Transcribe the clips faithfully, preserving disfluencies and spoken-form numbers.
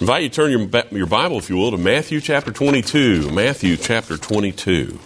invite you to turn your, your Bible, if you will, to Matthew chapter twenty-two. Matthew chapter twenty-two.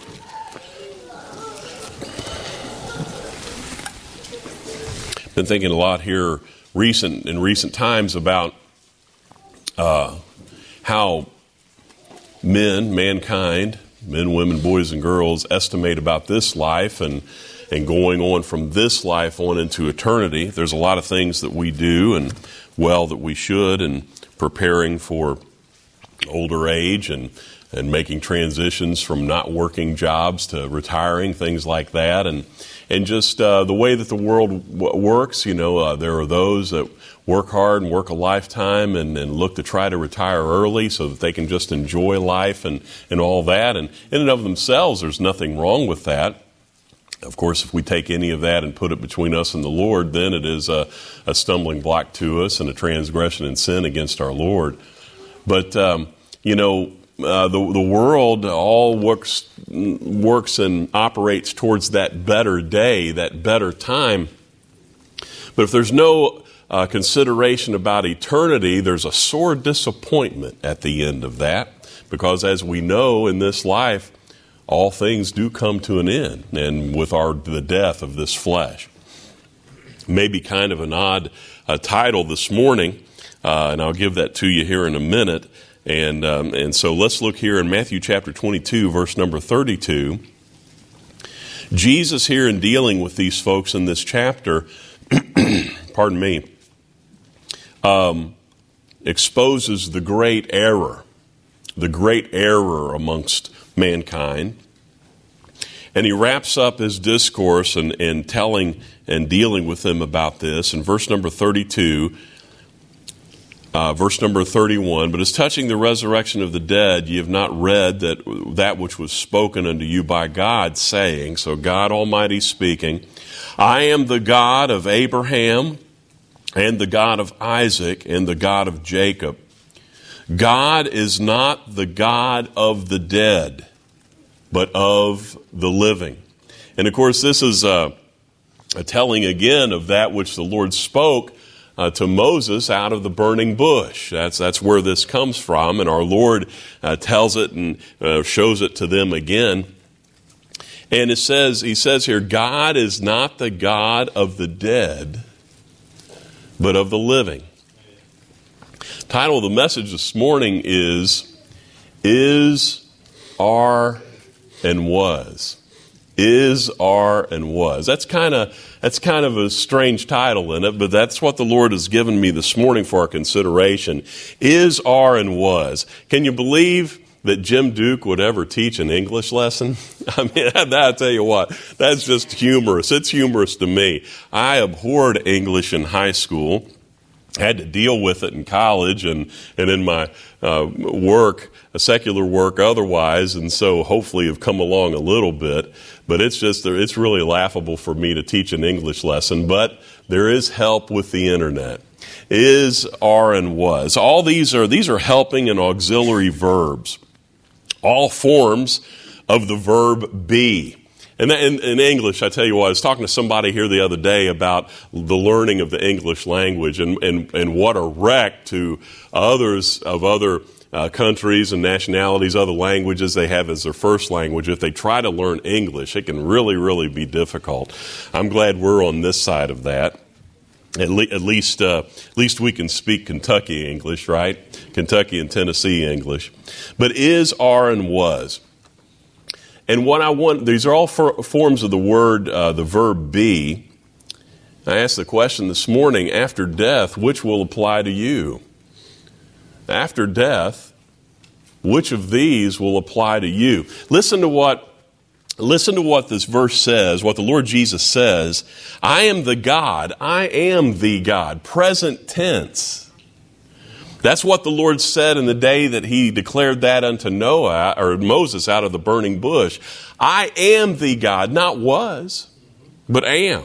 Been thinking a lot here recent in recent times about uh, how men, mankind, men, women, boys, and girls estimate about this life and and going on from this life on into eternity. There's a lot of things that we do and well that we should, and preparing for older age and and making transitions from not working jobs to retiring, things like that, and and just uh, the way that the world w- works. You know, uh, there are those that work hard and work a lifetime and, and look to try to retire early so that they can just enjoy life and, and all that. And in and of themselves, there's nothing wrong with that. Of course, if we take any of that and put it between us and the Lord, then it is a, a stumbling block to us and a transgression and sin against our Lord. But, um, you know, uh, the, the world all works, works and operates towards that better day, that better time. But if there's no uh, consideration about eternity, there's a sore disappointment at the end of that. Because as we know in this life, all things do come to an end, and with our the death of this flesh. Maybe kind of an odd uh, title this morning, uh, and I'll give that to you here in a minute. And um, and so let's look here in Matthew chapter twenty-two, verse number thirty-two. Jesus here in dealing with these folks in this chapter, pardon me, um, exposes the great error, the great error amongst mankind. And he wraps up his discourse and, and telling and dealing with them about this in verse number thirty-two, uh, verse number thirty-one. But as touching the resurrection of the dead, ye have not read that that which was spoken unto you by God, saying, so God Almighty speaking, I am the God of Abraham and the God of Isaac and the God of Jacob. God is not the God of the dead, but of the living. And of course, this is a, a telling again of that which the Lord spoke uh, to Moses out of the burning bush. That's that's where this comes from, and our Lord uh, tells it and uh, shows it to them again. And it says, he says here, God is not the God of the dead, but of the living. Title of the message this morning is, Is, Are, and Was. Is, Are, and Was. That's kind of that's kind of a strange title in it, but that's what the Lord has given me this morning for our consideration. Is, Are, and Was. Can you believe that Jim Duke would ever teach an English lesson? I mean, I'll tell you what, that's just humorous. It's humorous to me. I abhorred English in high school. Had to deal with it in college and, and in my uh, work, a secular work otherwise, and so hopefully have come along a little bit. But it's just, it's really laughable for me to teach an English lesson, but there is help with the internet. Is, are, and was. All these are, these are helping and auxiliary verbs. All forms of the verb be. And in, in English, I tell you what, I was talking to somebody here the other day about the learning of the English language and, and, and what a wreck to others of other uh, countries and nationalities, other languages they have as their first language. If they try to learn English, it can really, really be difficult. I'm glad we're on this side of that. At, le- at least, uh, at least we can speak Kentucky English, right? Kentucky and Tennessee English. But is, are, and was. And what I want, these are all for, forms of the word, uh, the verb be. I asked the question this morning, after death, which will apply to you? After death, which of these will apply to you? Listen to what, listen to what this verse says, what the Lord Jesus says. I am the God, I am the God, present tense. That's what the Lord said in the day that he declared that unto Noah or Moses out of the burning bush. I am the God, not was, but am.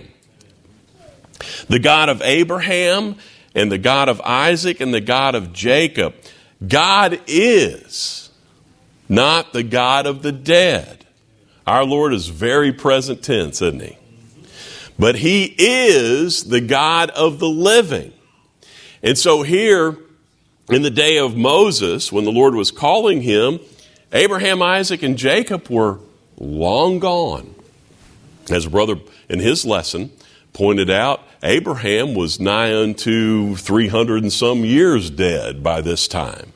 The God of Abraham and the God of Isaac and the God of Jacob. God is not the God of the dead. Our Lord is very present tense, isn't he? But he is the God of the living. And so here, In the day of Moses, when the Lord was calling him, Abraham, Isaac, and Jacob were long gone. As a brother in his lesson pointed out, Abraham was nigh unto three hundred and some years dead by this time.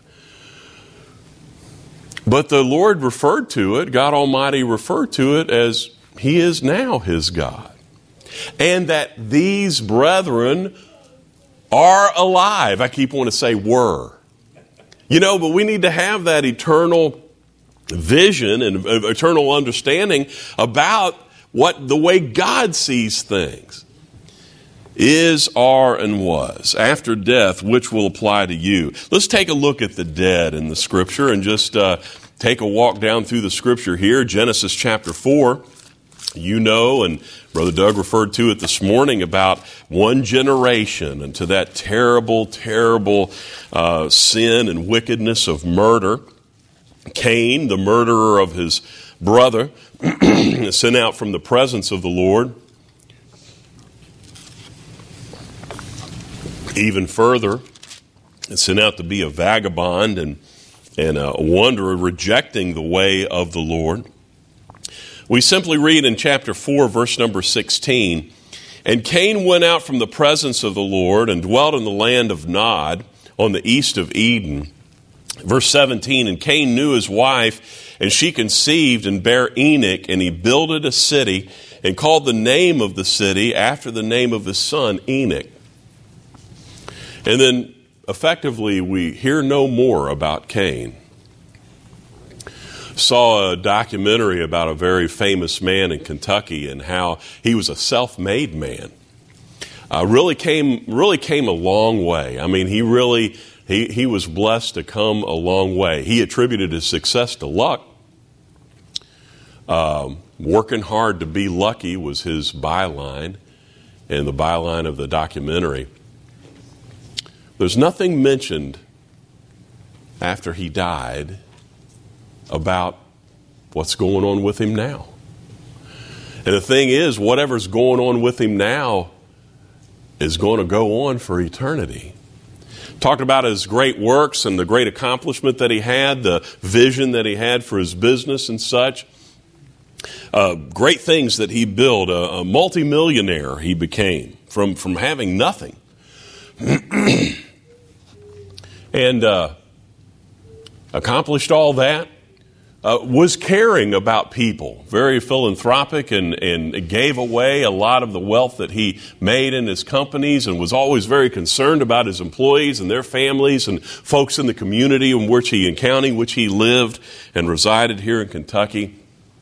But the Lord referred to it, God Almighty referred to it as He is now his God. And that these brethren are alive. I keep wanting to say were. You know, but we need to have that eternal vision and eternal understanding about what the way God sees things is, are, and was after death, which will apply to you. Let's take a look at the dead in the Scripture and just uh, take a walk down through the Scripture here. Genesis chapter four, you know, and Brother Doug referred to it this morning about one generation and to that terrible, terrible uh, sin and wickedness of murder. Cain, the murderer of his brother, sent out from the presence of the Lord. Even further, sent out to be a vagabond and, and a wanderer, rejecting the way of the Lord. We simply read in chapter four, verse number sixteen, "And Cain went out from the presence of the Lord and dwelt in the land of Nod on the east of Eden." Verse seventeen, "And Cain knew his wife, and she conceived and bare Enoch, and he builded a city and called the name of the city after the name of his son Enoch." And then effectively we hear no more about Cain. Saw a documentary about a very famous man in Kentucky and how he was a self-made man. Uh, really came really came a long way. I mean, he really he he was blessed to come a long way. He attributed his success to luck. Um, working hard to be lucky was his byline, and the byline of the documentary. There's nothing mentioned after he died about what's going on with him now. And the thing is, whatever's going on with him now is going to go on for eternity. Talked about his great works and the great accomplishment that he had, the vision that he had for his business and such. Uh, great things that he built. A, a multimillionaire he became from, from having nothing. And uh, accomplished all that. Uh, was caring about people, very philanthropic, and, and gave away a lot of the wealth that he made in his companies, and was always very concerned about his employees and their families and folks in the community in which he, in county in which he lived and resided here in Kentucky.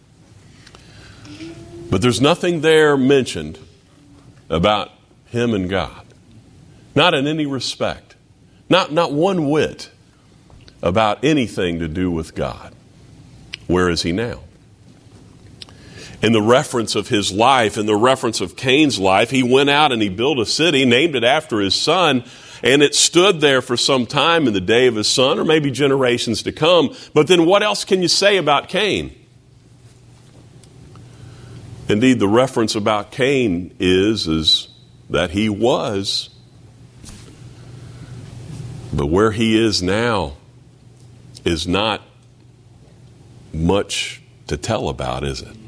But there's nothing there mentioned about him and God. Not in any respect. Not, not one whit about anything to do with God. Where is he now? In the reference of his life, in the reference of Cain's life, he went out and he built a city, named it after his son, and it stood there for some time in the day of his son, or maybe generations to come. But then what else can you say about Cain? Indeed, the reference about Cain is, is that he was. But where he is now is not much to tell about, is it?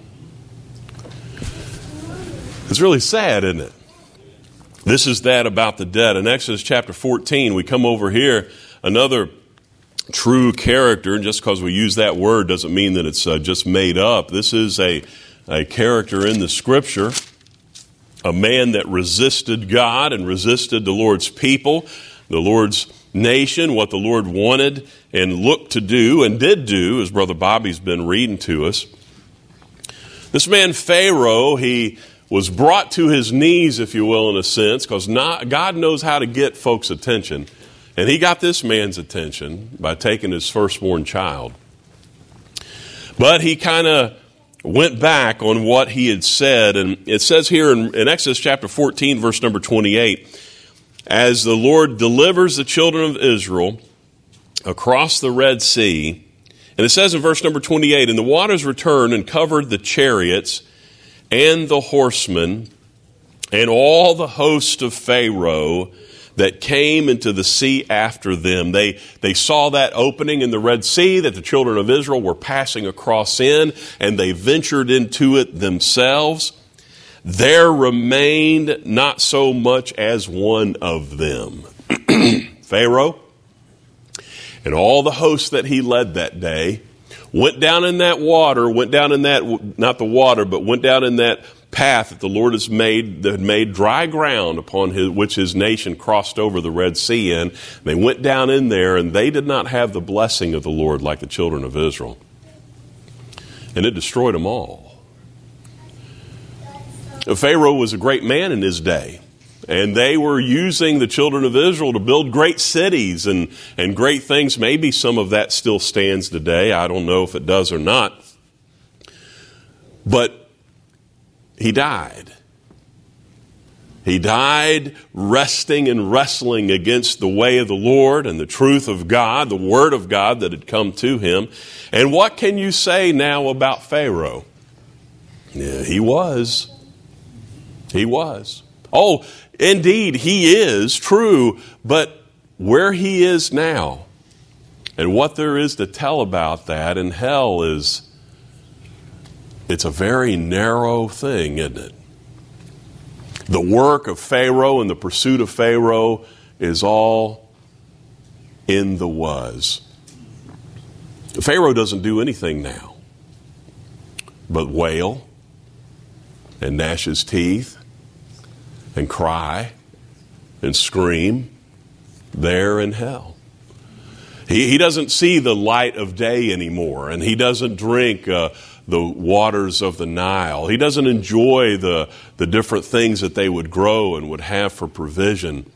It's really sad, isn't it? This is that about the dead. In Exodus chapter fourteen, we come over here, another true character, and just because we use that word doesn't mean that it's uh, just made up. This is a, a character in the Scripture, a man that resisted God and resisted the Lord's people, the Lord's nation, what the Lord wanted and looked to do and did do, as Brother Bobby's been reading to us. This man Pharaoh, he was brought to his knees, if you will, in a sense, because God knows how to get folks' attention. And he got this man's attention by taking his firstborn child. But he kind of went back on what he had said. And it says here in, in Exodus chapter fourteen, verse number twenty-eight, as the Lord delivers the children of Israel across the Red Sea, and it says in verse number twenty-eight, and the waters returned and covered the chariots and the horsemen and all the host of Pharaoh, that came into the sea after them. They, they saw that opening in the Red Sea that the children of Israel were passing across in, and they ventured into it themselves. There remained not so much as one of them. Pharaoh and all the hosts that he led that day went down in that water, went down in that, not the water, but went down in that path that the Lord has made, that had made dry ground upon his, which his nation crossed over the Red Sea in. They went down in there, and they did not have the blessing of the Lord like the children of Israel. And it destroyed them all. Pharaoh was a great man in his day, and they were using the children of Israel to build great cities and, and great things. Maybe some of that still stands today. I don't know if it does or not. But he died. He died resting and wrestling against the way of the Lord and the truth of God, the Word of God that had come to him. And what can you say now about Pharaoh? Yeah, he was. He was. Oh, indeed, he is true, but where he is now and what there is to tell about that in hell is, it's a very narrow thing, isn't it? The work of Pharaoh and the pursuit of Pharaoh is all in the was. Pharaoh doesn't do anything now but wail and gnash his teeth and cry and scream there in hell. He, he doesn't see the light of day anymore, and he doesn't drink uh, the waters of the Nile. He doesn't enjoy the, the different things that they would grow and would have for provision.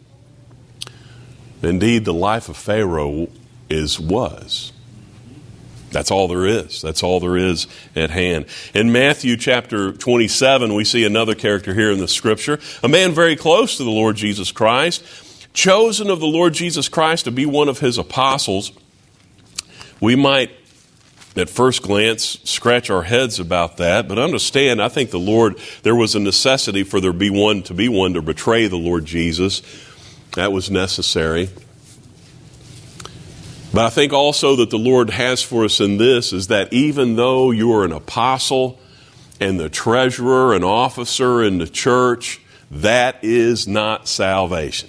Indeed, the life of Pharaoh is was. That's all there is. That's all there is at hand. In Matthew chapter twenty-seven, we see another character here in the scripture, a man very close to the Lord Jesus Christ, chosen of the Lord Jesus Christ to be one of his apostles. We might, at first glance, scratch our heads about that, but understand, I think the Lord, there was a necessity for there be one to be one to betray the Lord Jesus. That was necessary. But I think also that the Lord has for us in this is that even though you are an apostle and the treasurer and officer in the church, that is not salvation.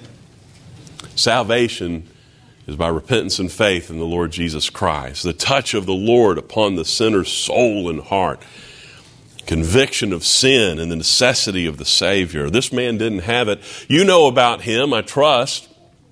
Salvation is by repentance and faith in the Lord Jesus Christ. The touch of the Lord upon the sinner's soul and heart. Conviction of sin and the necessity of the Savior. This man didn't have it. You know about him, I trust.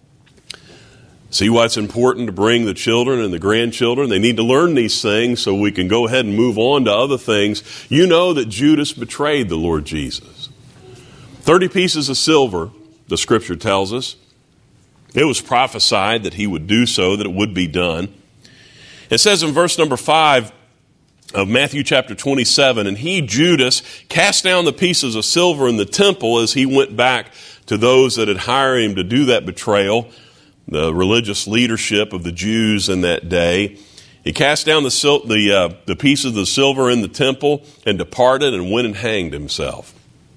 See why it's important to bring the children and the grandchildren? They need to learn these things so we can go ahead and move on to other things. You know that Judas betrayed the Lord Jesus. Thirty pieces of silver, the scripture tells us. It was prophesied that he would do so, that it would be done. It says in verse number five of Matthew chapter twenty-seven, and he, Judas, cast down the pieces of silver in the temple as he went back to those that had hired him to do that betrayal, the religious leadership of the Jews in that day. He cast down the sil- the, uh, the pieces of the silver in the temple and departed and went and hanged himself.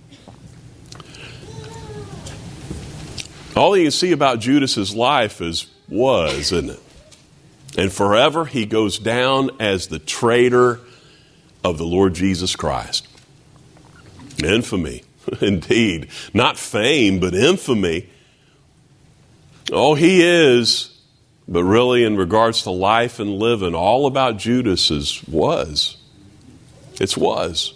All you can see about Judas's life is was, isn't it? And forever he goes down as the traitor of the Lord Jesus Christ. Infamy, indeed. Not fame, but infamy. Oh, he is, but really in regards to life and living, all about Judas is was. It's was.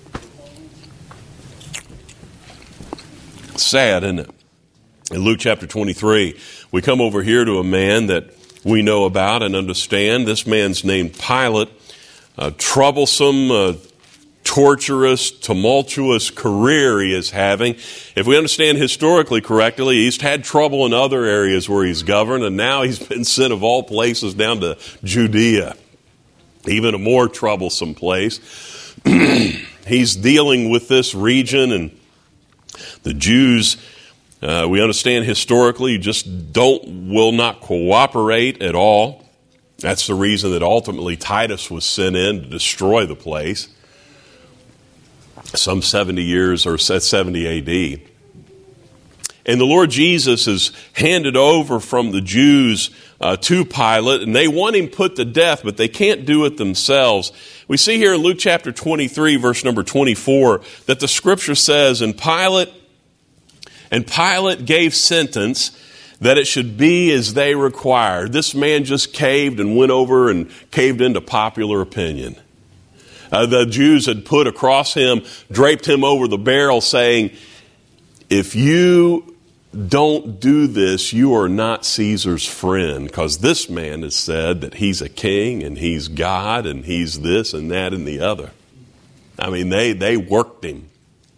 Sad, isn't it? In Luke chapter twenty-three, we come over here to a man that we know about and understand. This man's named Pilate, a troublesome, uh, torturous, tumultuous career he is having. If we understand historically correctly, he's had trouble in other areas where he's governed, and now he's been sent of all places down to Judea, even a more troublesome place. He's dealing with this region, and the Jews, uh, we understand historically, just don't, will not cooperate at all. That's the reason that ultimately Titus was sent in to destroy the place. Some seventy years or seventy A D. and the Lord Jesus is handed over from the Jews uh, to Pilate, and they want him put to death, but they can't do it themselves. We see here in Luke chapter twenty-three, verse number twenty-four, that the scripture says, and Pilate, and Pilate gave sentence that it should be as they required. This man just caved and went over and caved into popular opinion. Uh, the Jews had put across him, draped him over the barrel, saying, if you don't do this, you are not Caesar's friend, because this man has said that he's a king and he's God and he's this and that and the other. I mean, they, they worked him.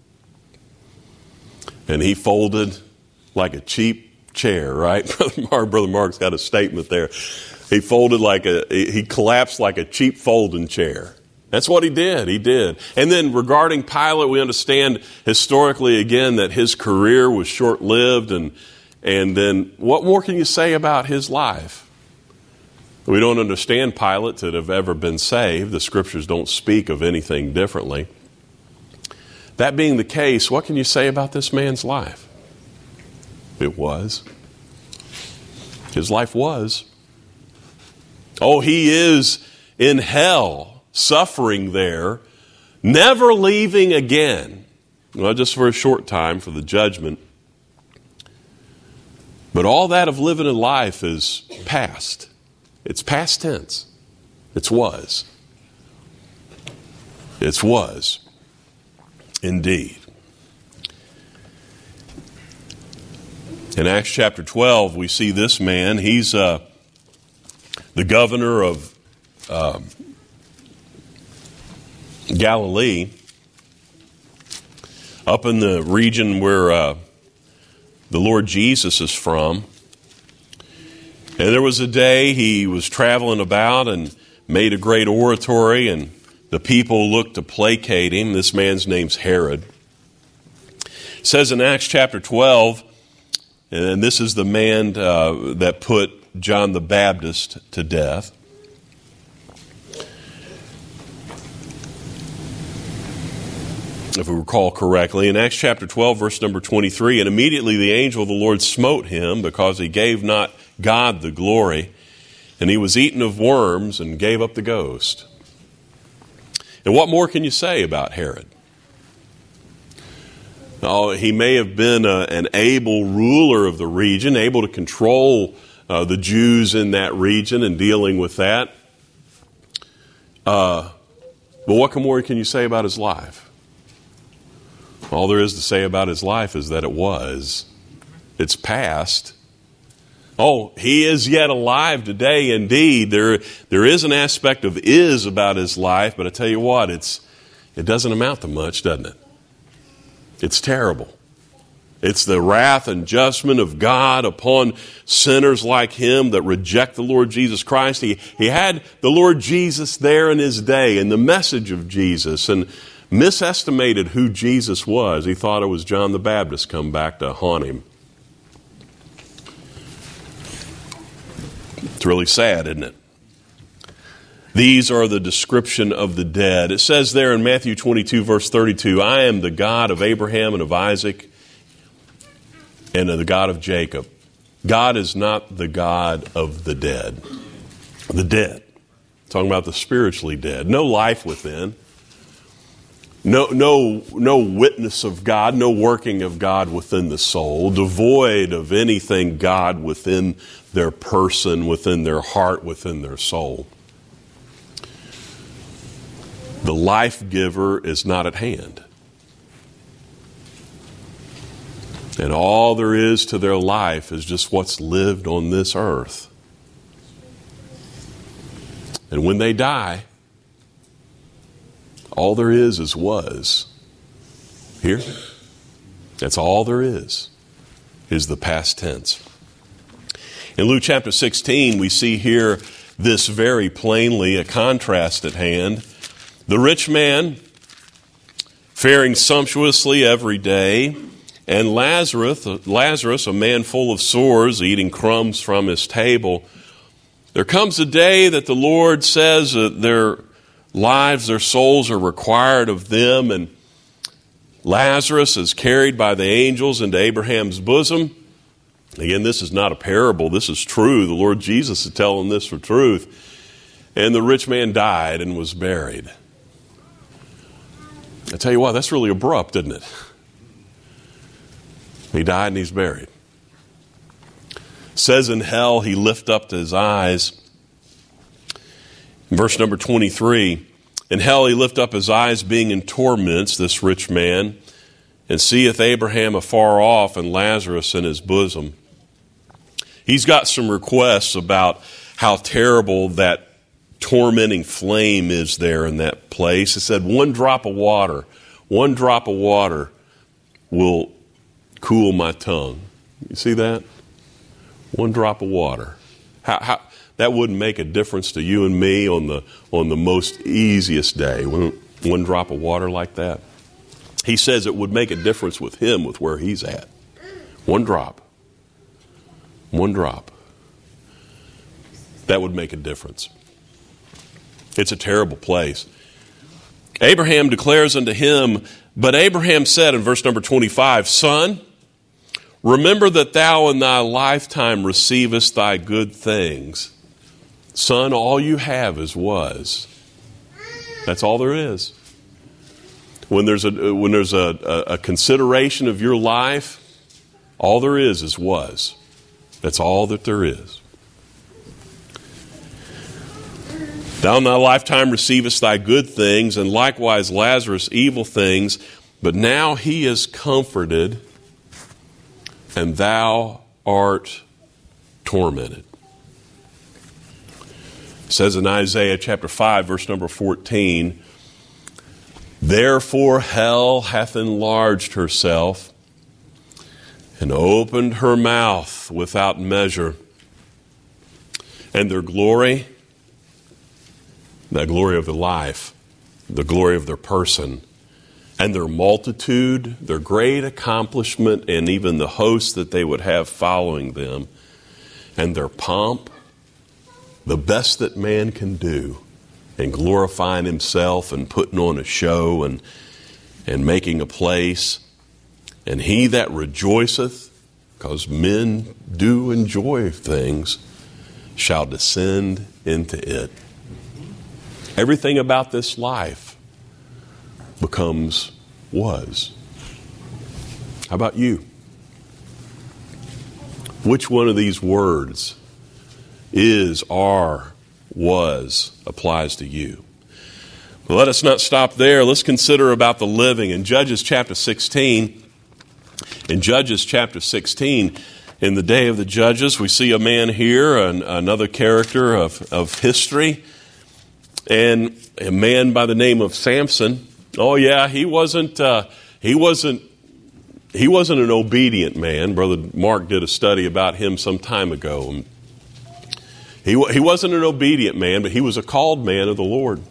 And he folded like a cheap chair, right? Brother Mark, Brother Mark's got a statement there. He folded like a, he collapsed like a cheap folding chair. That's what he did. He did. And then regarding Pilate, we understand historically again that his career was short-lived. And, and then what more can you say about his life? We don't understand Pilate to have ever been saved. The scriptures don't speak of anything differently. That being the case, what can you say about this man's life? It was. His life was. Oh, he is in hell, suffering there, never leaving again. Well, just for a short time for the judgment. But all that of living a life is past. It's past tense. It's was. It's was. Indeed. In Acts chapter twelve, we see this man. He's uh, the governor of uh, Galilee, up in the region where uh, the Lord Jesus is from. And there was a day he was traveling about and made a great oratory, and the people looked to placate him. This man's name's Herod. It says in Acts chapter twelve, and this is the man uh, that put John the Baptist to death. If we recall correctly, in Acts chapter twelve, verse number twenty-three, and immediately the angel of the Lord smote him because he gave not God the glory, and he was eaten of worms and gave up the ghost. And what more can you say about Herod? Oh, he may have been a, an able ruler of the region, able to control uh, the Jews in that region and dealing with that. Uh, but what more can you say about his life? All there is to say about his life is that it was. It's past. Oh, he is yet alive today, indeed. There, there is an aspect of is about his life, but I tell you what, it's it doesn't amount to much, doesn't it? It's terrible. It's the wrath and judgment of God upon sinners like him that reject the Lord Jesus Christ. He, he had the Lord Jesus there in his day and the message of Jesus, and misestimated who Jesus was. He thought it was John the Baptist come back to haunt him. It's really sad, isn't it? These are the description of the dead. It says there in Matthew twenty-two, verse thirty-two, I am the God of Abraham and of Isaac and of the God of Jacob. God is not the God of the dead. The dead. Talking about the spiritually dead. No life within. No, no, no witness of God, no working of God within the soul, devoid of anything God within their person, within their heart, within their soul. The life giver is not at hand. And all there is to their life is just what's lived on this earth. And when they die, all there is is was. Here, that's all there is, is the past tense. In Luke chapter sixteen, we see here this very plainly, a contrast at hand. The rich man faring sumptuously every day, and Lazarus, Lazarus, a man full of sores, eating crumbs from his table. There comes a day that the Lord says that their lives, their souls are required of them, and Lazarus is carried by the angels into Abraham's bosom. Again, this is not a parable. This is true. The Lord Jesus is telling this for truth. And the rich man died and was buried. I tell you what, that's really abrupt, isn't it? He died and he's buried. It says in hell he lift up his eyes. Verse number twenty-three, in hell he lift up his eyes, being in torments, this rich man, and seeth Abraham afar off and Lazarus in his bosom. He's got some requests about how terrible that tormenting flame is there in that place. It said one drop of water, one drop of water will cool my tongue. You see that? One drop of water. How, how, that wouldn't make a difference to you and me on the on the most easiest day. One, one drop of water like that. He says it would make a difference with him, with where he's at. One drop. One drop. That would make a difference. It's a terrible place. Abraham declares unto him, but Abraham said in verse number twenty-five, Son, remember that thou in thy lifetime receivest thy good things. Son, all you have is was. That's all there is. When there's a when there's a, a, a consideration of your life, all there is is was. That's all that there is. Thou in thy lifetime receivest thy good things, and likewise Lazarus evil things, but now he is comforted, and thou art tormented. It says in Isaiah chapter five, verse number fourteen, Therefore hell hath enlarged herself, and opened her mouth without measure, and their glory, the glory of their life, the glory of their person, and their multitude, their great accomplishment, and even the host that they would have following them, and their pomp, the best that man can do, and glorifying himself and putting on a show and, and making a place. And he that rejoiceth, because men do enjoy things, shall descend into it. Everything about this life becomes was. How about you? Which one of these words is, are, was applies to you? But let us not stop there. Let's consider about the living. In Judges chapter sixteen, in Judges chapter sixteen, in the day of the judges, we see a man here, an, another character of, of history, and a man by the name of Samson. Oh yeah, he wasn't. Uh, he wasn't. He wasn't an obedient man. Brother Mark did a study about him some time ago. He he wasn't an obedient man, but he was a called man of the Lord,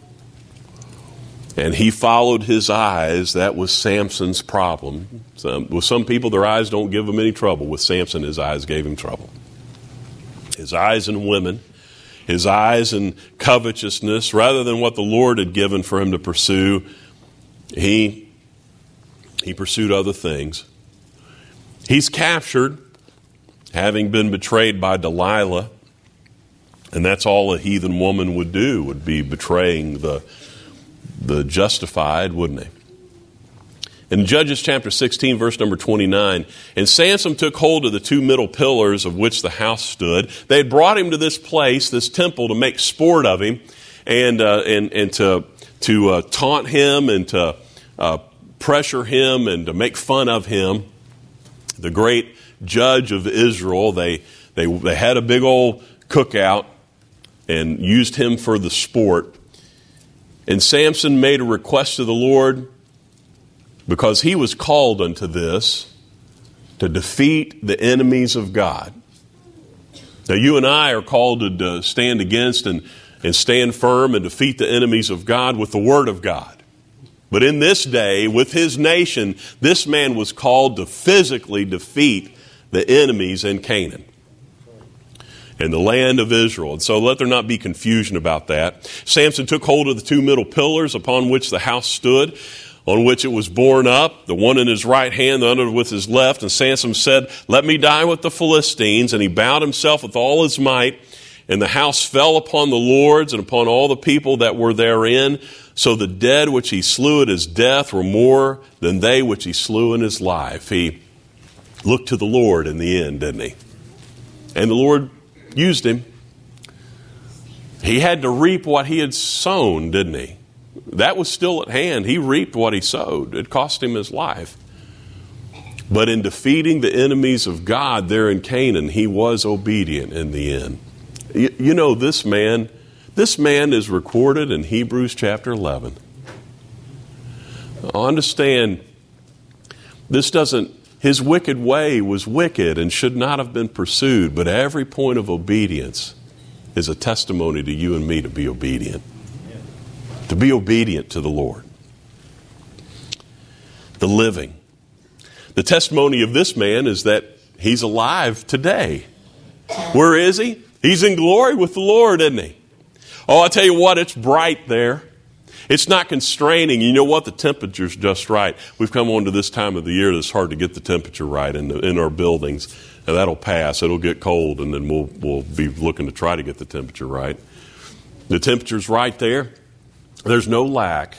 and he followed his eyes. That was Samson's problem. Some, with some people, their eyes don't give them any trouble. With Samson, his eyes gave him trouble. His eyes in women. His eyes in covetousness, rather than what the Lord had given for him to pursue, he, he pursued other things. He's captured, having been betrayed by Delilah, and that's all a heathen woman would do, would be betraying the, the justified, wouldn't he? In Judges chapter sixteen, verse number twenty-nine, and Samson took hold of the two middle pillars of which the house stood. They had brought him to this place, this temple, to make sport of him and uh, and and to to uh, taunt him and to uh, pressure him and to make fun of him. The great judge of Israel, they they they had a big old cookout and used him for the sport. And Samson made a request to the Lord, because he was called unto this, to defeat the enemies of God. Now you and I are called to, to stand against and, and stand firm and defeat the enemies of God with the Word of God. But in this day, with his nation, this man was called to physically defeat the enemies in Canaan, in the land of Israel. And so let there not be confusion about that. Samson took hold of the two middle pillars upon which the house stood. on which it was borne up, the one in his right hand, the other with his left. And Samson said, let me die with the Philistines. And he bowed himself with all his might. And the house fell upon the lords and upon all the people that were therein. So the dead which he slew at his death were more than they which he slew in his life. He looked to the Lord in the end, didn't he? And the Lord used him. He had to reap what he had sown, didn't he? That was still at hand. He reaped what he sowed. It cost him his life. But in defeating the enemies of God there in Canaan, he was obedient in the end. You, you know, this man, this man is recorded in Hebrews chapter eleven. Understand, this doesn't, his wicked way was wicked and should not have been pursued, but every point of obedience is a testimony to you and me to be obedient. To be obedient to the Lord. The living. The testimony of this man is that he's alive today. Where is he? He's in glory with the Lord, isn't he? Oh, I tell you what, it's bright there. It's not constraining. You know what? The temperature's just right. We've come on to this time of the year that's hard to get the temperature right in, the, in our buildings. And that'll pass. It'll get cold, and then we'll, we'll be looking to try to get the temperature right. The temperature's right there. There's no lack.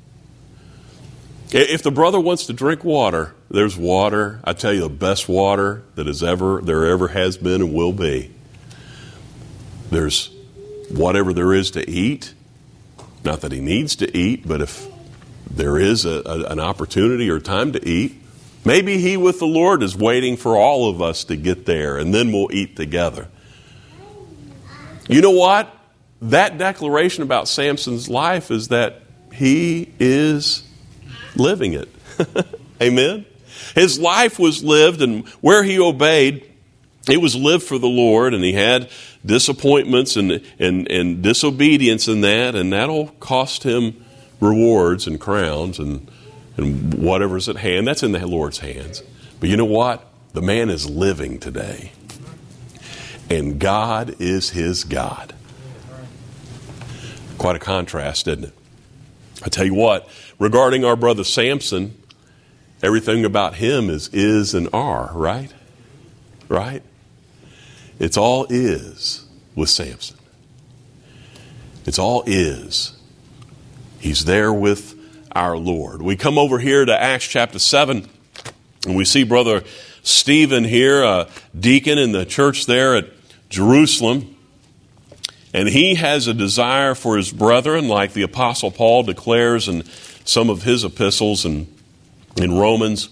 If the brother wants to drink water, there's water. I tell you, the best water that is ever there ever has been and will be. There's whatever there is to eat. Not that he needs to eat, but if there is a, a, an opportunity or time to eat, maybe he with the Lord is waiting for all of us to get there, and then we'll eat together. You know what? That declaration about Samson's life is that he is living it. Amen? His life was lived, and where he obeyed, it was lived for the Lord, and he had disappointments and, and, and disobedience in that, and that'll cost him rewards and crowns and, and whatever's at hand. That's in the Lord's hands. But you know what? The man is living today, and God is his God. Quite a contrast, isn't it? I tell you what, regarding our brother Samson, everything about him is is and are, right? Right? It's all is with Samson. It's all is. He's there with our Lord. We come over here to Acts chapter seven, and we see Brother Stephen here, a deacon in the church there at Jerusalem. And he has a desire for his brethren, like the Apostle Paul declares in some of his epistles and in Romans.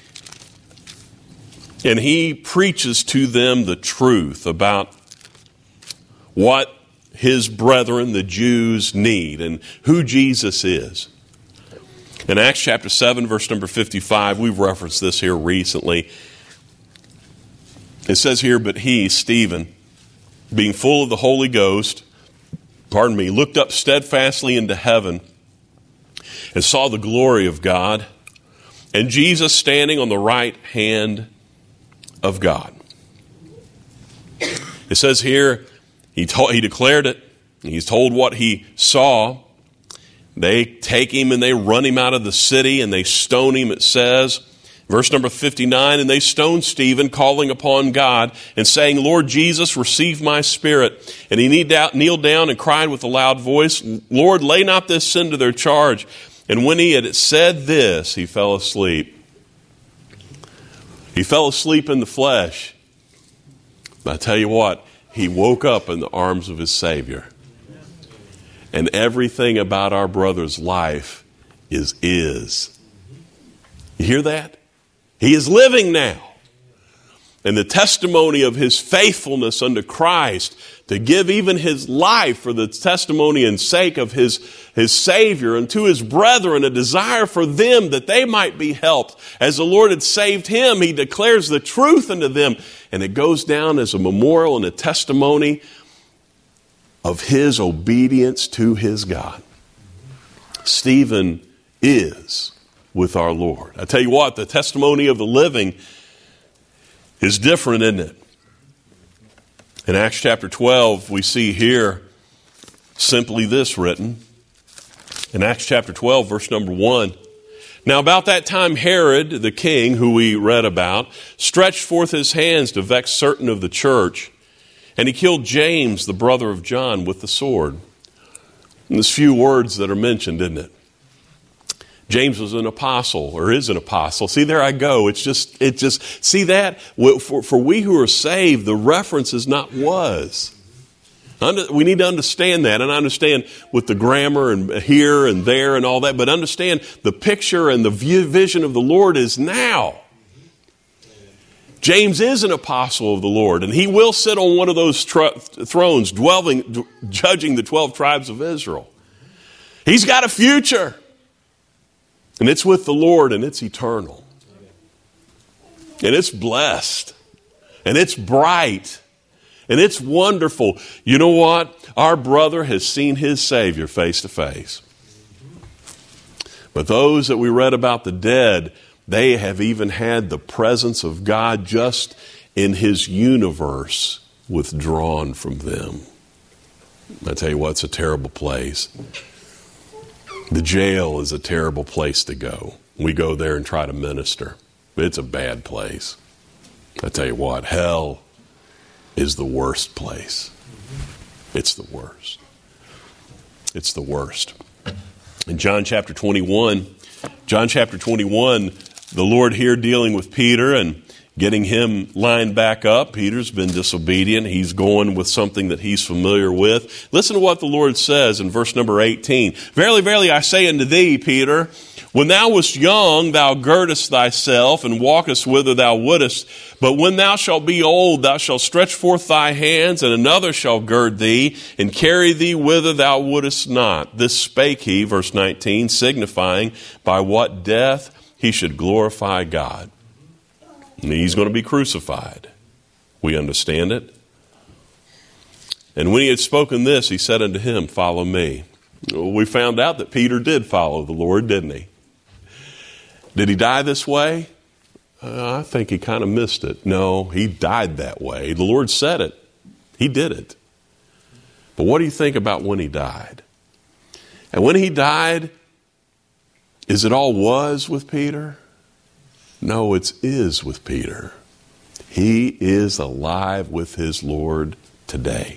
And he preaches to them the truth about what his brethren, the Jews, need and who Jesus is. In Acts chapter seven, verse number fifty-five, we've referenced this here recently. It says here, but he, Stephen, being full of the Holy Ghost, pardon me, looked up steadfastly into heaven and saw the glory of God and Jesus standing on the right hand of God. It says here, he told, he declared it. He's told what he saw. They take him and they run him out of the city and they stone him, it says. Verse number fifty-nine, and they stoned Stephen, calling upon God and saying, Lord Jesus, receive my spirit. And he kneeled down and cried with a loud voice, Lord, lay not this sin to their charge. And when he had said this, he fell asleep. He fell asleep in the flesh. But I tell you what, he woke up in the arms of his Savior. And everything about our brother's life is is. You hear that? He is living now. And the testimony of his faithfulness unto Christ, to give even his life for the testimony and sake of his, his Savior, and to his brethren, a desire for them that they might be helped. As the Lord had saved him, he declares the truth unto them. And it goes down as a memorial and a testimony of his obedience to his God. Stephen is with our Lord. I tell you what, the testimony of the living is different, isn't it? In Acts chapter twelve, we see here simply this written. In Acts chapter twelve, verse number one, Now about that time Herod, the king, who we read about, stretched forth his hands to vex certain of the church, and he killed James, the brother of John, with the sword. And there's few words that are mentioned, isn't it? James was an apostle, or is an apostle. See, there I go. It's just, it just, see that? For, for we who are saved, the reference is not was. We need to understand that, and I understand with the grammar and here and there and all that, but understand the picture and the vision of the Lord is now. James is an apostle of the Lord, and he will sit on one of those tr- thrones, dwelling, d- judging the twelve tribes of Israel. He's got a future, and it's with the Lord, and it's eternal. And it's blessed, and it's bright, and it's wonderful. You know what? Our brother has seen his Savior face to face. But those that we read about the dead, they have even had the presence of God just in his universe withdrawn from them. I tell you what, it's a terrible place. The jail is a terrible place to go. We go there and try to minister. It's a bad place. I tell you what, hell is the worst place. It's the worst. It's the worst. In John chapter twenty-one, John chapter twenty-one, the Lord here dealing with Peter and getting him lined back up. Peter's been disobedient. He's going with something that he's familiar with. Listen to what the Lord says in verse number eighteen. Verily, verily, I say unto thee, Peter, when thou wast young, thou girdest thyself and walkest whither thou wouldest. But when thou shalt be old, thou shalt stretch forth thy hands, and another shall gird thee and carry thee whither thou wouldest not. This spake he, verse nineteen, signifying by what death he should glorify God. And he's going to be crucified. We understand it. And when he had spoken this, he said unto him, follow me. We found out that Peter did follow the Lord, didn't he? Did he die this way? Uh, I think he kind of missed it. No, he died that way. The Lord said it. He did it. But what do you think about when he died? And when he died, is it all was with Peter? No, it's is with Peter. He is alive with his Lord today.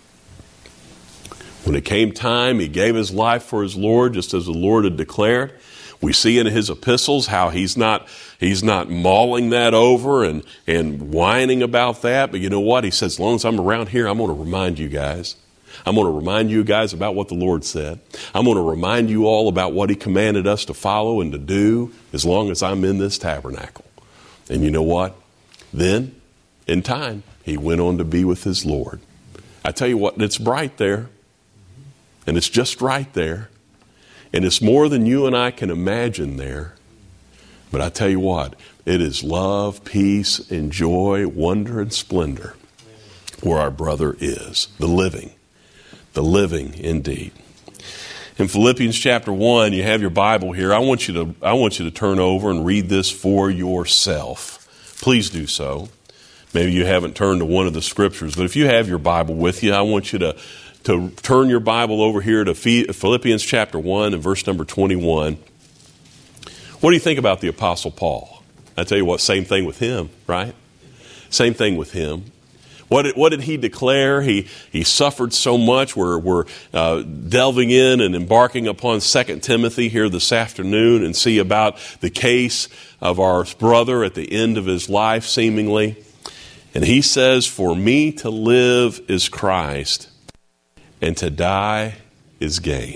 When it came time, he gave his life for his Lord, just as the Lord had declared. We see in his epistles how he's not he's not mulling that over and, and whining about that. But you know what? He says, as long as I'm around here, I'm going to remind you guys. I'm going to remind you guys about what the Lord said. I'm going to remind you all about what he commanded us to follow and to do as long as I'm in this tabernacle. And you know what? Then, in time, he went on to be with his Lord. I tell you what, it's bright there. And it's just right there. And it's more than you and I can imagine there. But I tell you what, it is love, peace, and joy, wonder, and splendor where our brother is, the living. The living indeed. In Philippians chapter one, you have your Bible here. I want you to I want you to turn over and read this for yourself. Please do so. Maybe you haven't turned to one of the scriptures, but if you have your Bible with you, I want you to, to turn your Bible over here to Philippians chapter one and verse number twenty-one. What do you think about the Apostle Paul? I tell you what, same thing with him, right? Same thing with him. What did, what did he declare? He he suffered so much. We're, we're uh, delving in and embarking upon Second Timothy here this afternoon and see about the case of our brother at the end of his life, seemingly. And he says, for me to live is Christ, and to die is gain.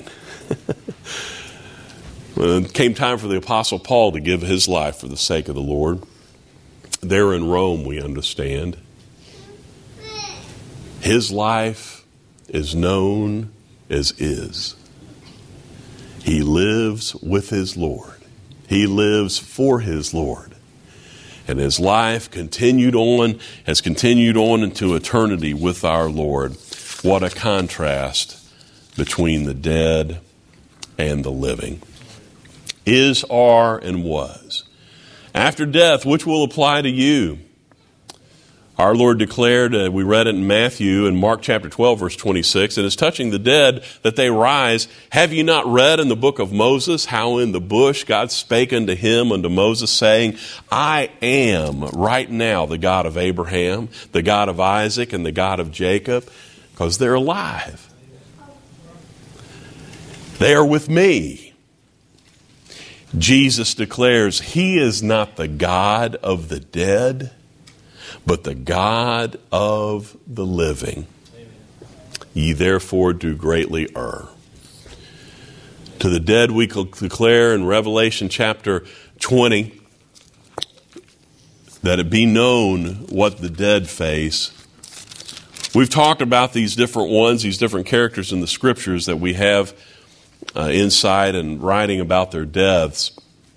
When it came time for the Apostle Paul to give his life for the sake of the Lord, there in Rome, we understand, his life is known as is. He lives with his Lord. He lives for his Lord. And his life continued on, has continued on into eternity with our Lord. What a contrast between the dead and the living. Is, are, and was. After death, which will apply to you? Our Lord declared, uh, we read it in Matthew in Mark chapter twelve, verse twenty-six, and it's touching the dead that they rise. Have you not read in the book of Moses how in the bush God spake unto him, unto Moses, saying, I am right now the God of Abraham, the God of Isaac, and the God of Jacob, because they're alive. They are with me. Jesus declares he is not the God of the dead, but the God of the living. Amen. Ye therefore do greatly err. To the dead we declare in Revelation chapter twenty that it be known what the dead face. We've talked about these different ones, these different characters in the scriptures that we have uh, insight and writing about their deaths.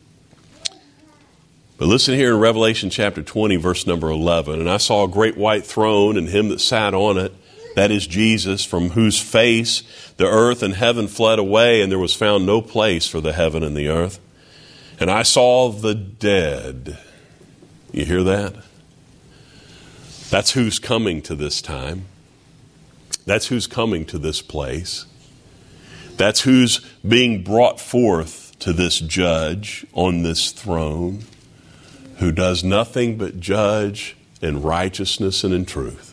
But listen here in Revelation chapter twenty, verse number eleven. And I saw a great white throne, and him that sat on it, that is Jesus, from whose face the earth and heaven fled away, and there was found no place for the heaven and the earth. And I saw the dead. You hear that? That's who's coming to this time. That's who's coming to this place. That's who's being brought forth to this judge on this throne, who does nothing but judge in righteousness and in truth.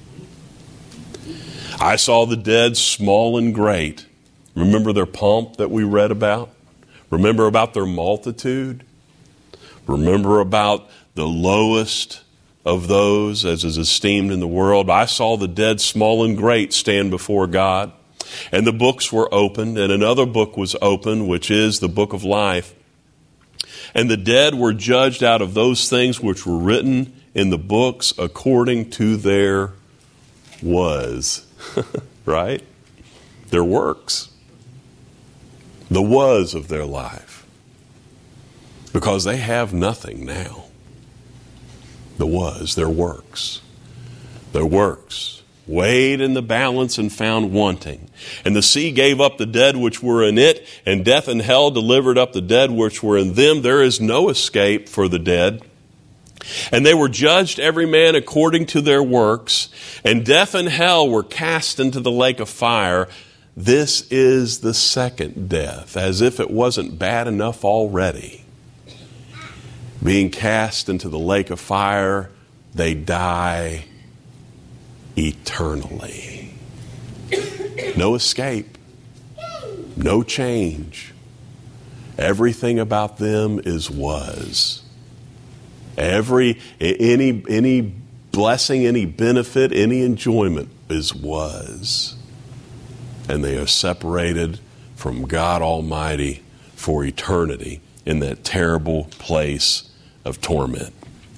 I saw the dead, small and great. Remember their pomp that we read about? Remember about their multitude? Remember about the lowest of those as is esteemed in the world? I saw the dead, small and great, stand before God. And the books were opened, and another book was opened, which is the book of life. And the dead were judged out of those things which were written in the books according to their was. Right? Their works. The was of their life. Because they have nothing now. The was, their works. Their works. Weighed in the balance and found wanting. And the sea gave up the dead which were in it, and death and hell delivered up the dead which were in them. There is no escape for the dead. And they were judged every man according to their works, and death and hell were cast into the lake of fire. This is the second death, as if it wasn't bad enough already. Being cast into the lake of fire, they die eternally. No escape. No change. Everything about them is was. Every, any, any blessing, any benefit, any enjoyment is was. And they are separated from God Almighty for eternity in that terrible place of torment.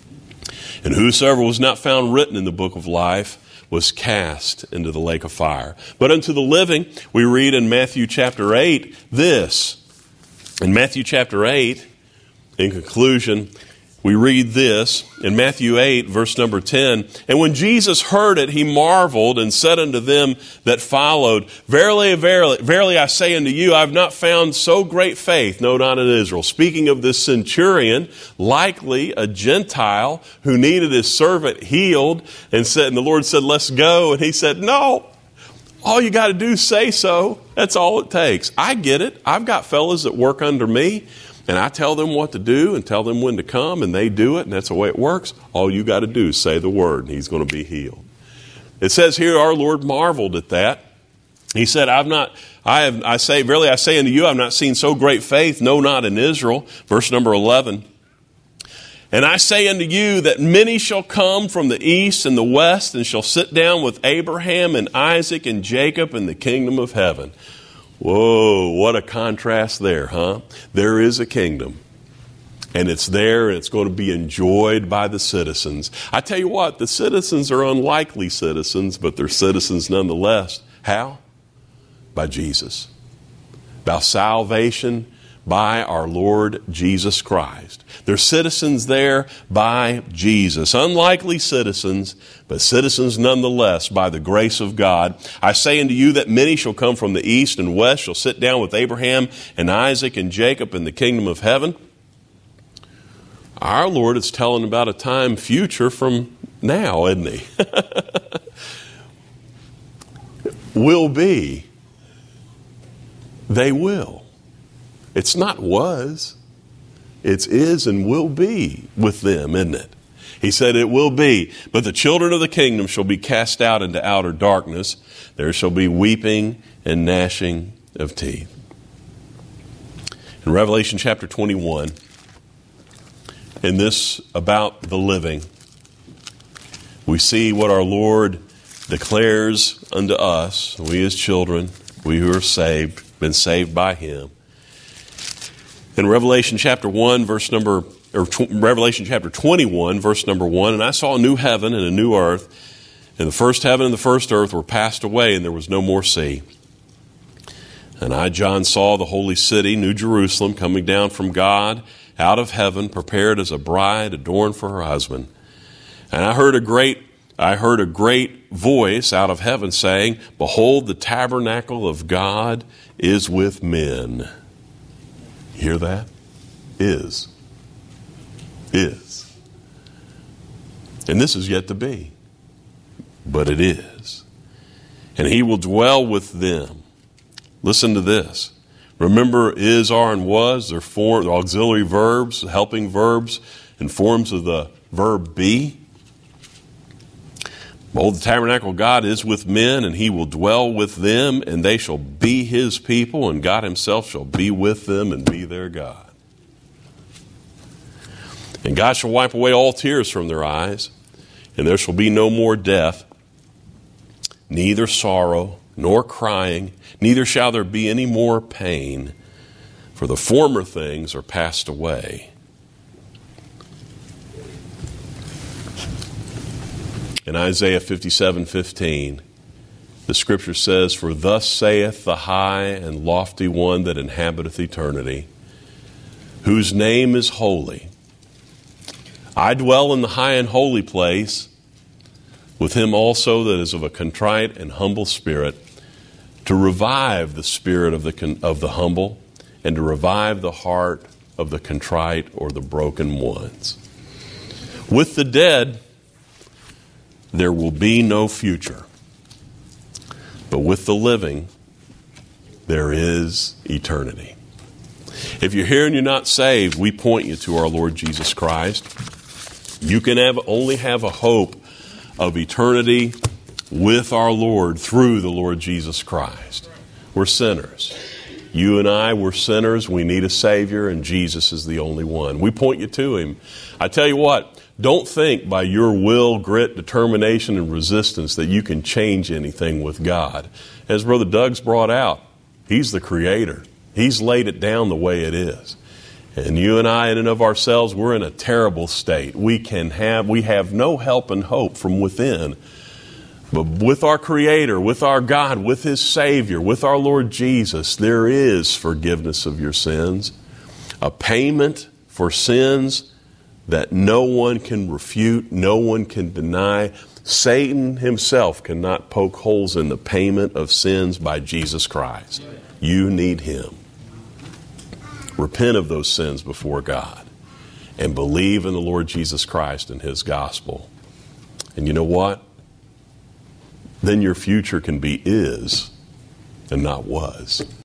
And whosoever was not found written in the book of life was cast into the lake of fire. But unto the living, we read in Matthew chapter eight this. In Matthew chapter eight, in conclusion, we read this in Matthew eight, verse number ten. And when Jesus heard it, he marveled and said unto them that followed, Verily, verily, verily I say unto you, I have not found so great faith, no, not in Israel. Speaking of this centurion, likely a Gentile who needed his servant healed, and said, and the Lord said, let's go. And he said, no, all you got to do is say so. That's all it takes. I get it. I've got fellas that work under me. And I tell them what to do and tell them when to come, and they do it, and that's the way it works. All you got to do is say the word, and he's going to be healed. It says here, our Lord marveled at that. He said, I've not, I have, I say, verily I say unto you, I've not seen so great faith, no, not in Israel. Verse number eleven. And I say unto you that many shall come from the east and the west, and shall sit down with Abraham and Isaac and Jacob in the kingdom of heaven. Whoa, what a contrast there, huh? There is a kingdom, and it's there, and it's going to be enjoyed by the citizens. I tell you what, the citizens are unlikely citizens, but they're citizens nonetheless. How? By Jesus. By salvation by our Lord Jesus Christ. They're citizens there by Jesus. Unlikely citizens, but citizens nonetheless by the grace of God. I say unto you that many shall come from the east and west, shall sit down with Abraham and Isaac and Jacob in the kingdom of heaven. Our Lord is telling about a time future from now, isn't he? Will be. They will. It's not was. It's is and will be with them, isn't it? He said it will be. But the children of the kingdom shall be cast out into outer darkness. There shall be weeping and gnashing of teeth. In Revelation chapter twenty-one, in this about the living, we see what our Lord declares unto us, we as children, we who are saved, been saved by Him. In Revelation chapter one, verse number, or tw- Revelation chapter twenty-one, verse number one, and I saw a new heaven and a new earth, and the first heaven and the first earth were passed away, and there was no more sea. And I, John, saw the holy city, New Jerusalem, coming down from God out of heaven, prepared as a bride adorned for her husband. And I heard a great, I heard a great voice out of heaven saying, Behold, the tabernacle of God is with men. You hear that? Is. Is. And this is yet to be. But it is. And He will dwell with them. Listen to this. Remember, is, are, and was, they're form, auxiliary verbs, helping verbs, and forms of the verb be. Behold, the tabernacle of God is with men, and He will dwell with them, and they shall be His people, and God Himself shall be with them and be their God. And God shall wipe away all tears from their eyes, and there shall be no more death, neither sorrow, nor crying, neither shall there be any more pain, for the former things are passed away. In Isaiah fifty-seven fifteen, the Scripture says, For thus saith the high and lofty one that inhabiteth eternity, whose name is holy. I dwell in the high and holy place, with him also that is of a contrite and humble spirit, to revive the spirit of the of the humble, and to revive the heart of the contrite or the broken ones. With the dead, there will be no future. But with the living, there is eternity. If you're here and you're not saved, we point you to our Lord Jesus Christ. You can have only have a hope of eternity with our Lord through the Lord Jesus Christ. We're sinners. You and I, we're sinners. We need a Savior, and Jesus is the only one. We point you to Him. I tell you what, don't think by your will, grit, determination, and resistance that you can change anything with God. As Brother Doug's brought out, He's the Creator. He's laid it down the way it is. And you and I, in and of ourselves, we're in a terrible state. We can have, we have no help and hope from within. But with our Creator, with our God, with His Savior, with our Lord Jesus, there is forgiveness of your sins, a payment for sins that no one can refute, no one can deny. Satan himself cannot poke holes in the payment of sins by Jesus Christ. You need Him. Repent of those sins before God and believe in the Lord Jesus Christ and His gospel. And you know what? Then your future can be is and not was.